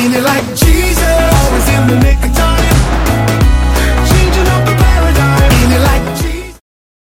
Ain't it like Jesus? Always in the nick of